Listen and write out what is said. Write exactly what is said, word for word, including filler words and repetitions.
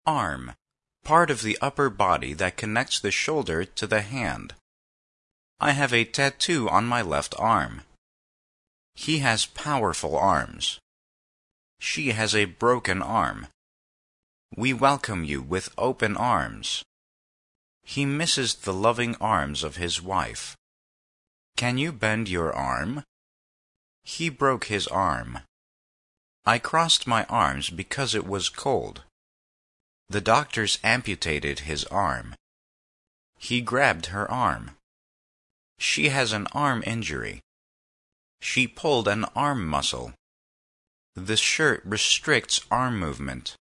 Arm, part of the upper body that connects the shoulder to the hand. I have a tattoo on my left arm. He has powerful arms. She has a broken arm. We welcome you with open arms. He misses the loving arms of his wife. Can you bend your arm? He broke his arm. I crossed my arms because it was cold. The doctors amputated his arm. He grabbed her arm. She has an arm injury. She pulled an arm muscle. The shirt restricts arm movement.